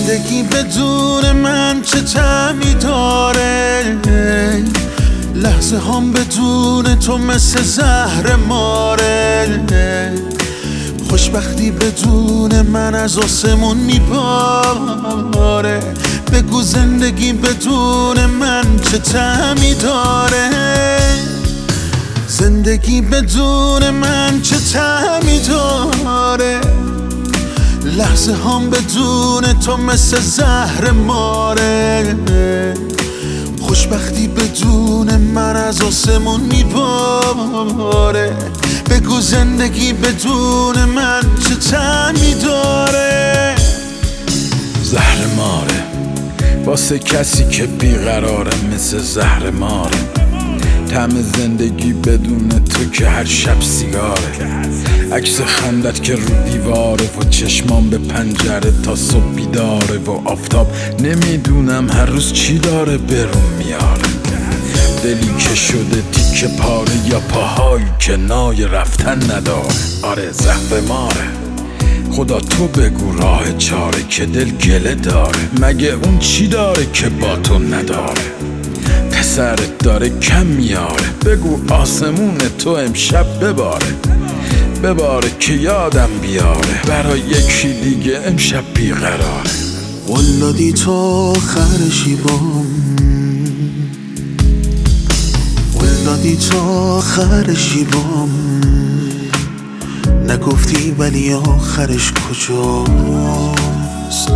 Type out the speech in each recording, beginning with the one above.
زندگی بدون من چه طعمی داره، لحظه هم بدون تو مثل زهر ماره. خوشبختی بدون من از آسمون میباره. بگو زندگی بدون من چه طعمی داره، زندگی بدون من چه طعمی داره، لحظه هم بدون تو مثل زهر ماره. خوشبختی بدون من از آسمون میباره. بگو زندگی بدون من چه طعمی داره. زهر ماره واسه کسی که بیقراره، مثل زهر ماره. طعم زندگی بدون تو که هر شب سیگاره. عکس خندت که رو دیواره و چشمام به پنجره تا صبح بیداره. و آفتاب نمیدونم هر روز چی داره برون میاره. دلی که شده تیکه پاره یا پاهایی که نای رفتن نداره. آره زهر ماره. خدا تو بگو راه چاره که دل گله داره. مگه اون چی داره که با تو نداره؟ پسرت داره کم میاره. بگو آسمون تو امشب بباره که یادم بیاره. برای یکی دیگه امشب بیقراره. ولادی تو آخر شیبام، ولادی تو آخر شیبام. نگفتی ولی آخرش کجاست؟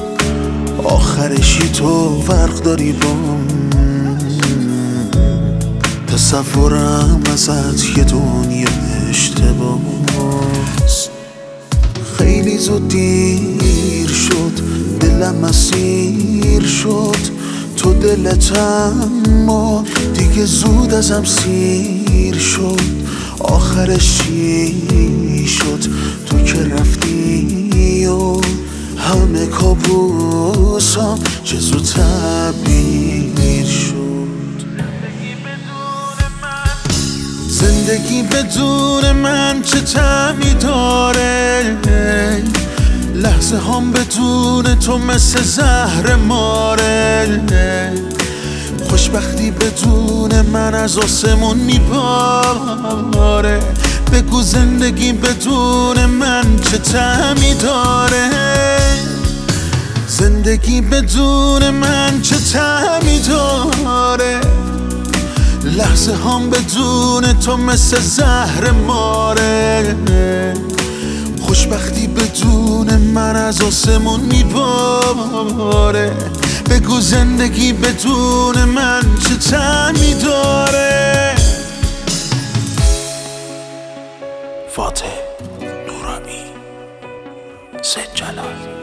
آخرشی تو فرق داری بام. تصورم ازت یه دنیا اشتباست. خیلی زود دیر شد، دلم اسیر شد تو دلت، اما دیگه زود ازم سیر شد. آخرش چی شد؟ تو که رفتی و همه کابوسام چه زود تعبیر شد. زندگی بدون من چه طعمی داره، لحظه هم بدون تو مثل زهر ماره. خوشبختی بدون من از آسمون میباره. بگو زندگی بدون من چه طعمی داره، زندگی بدون من چه طعمی داره، لحظه هم بدون تو مثل زهر ماره. خوشبختی بدون من از آسمون میباره. بگو زندگی بدون من چه طعمی داره. فاتح نورانی، سید جلال.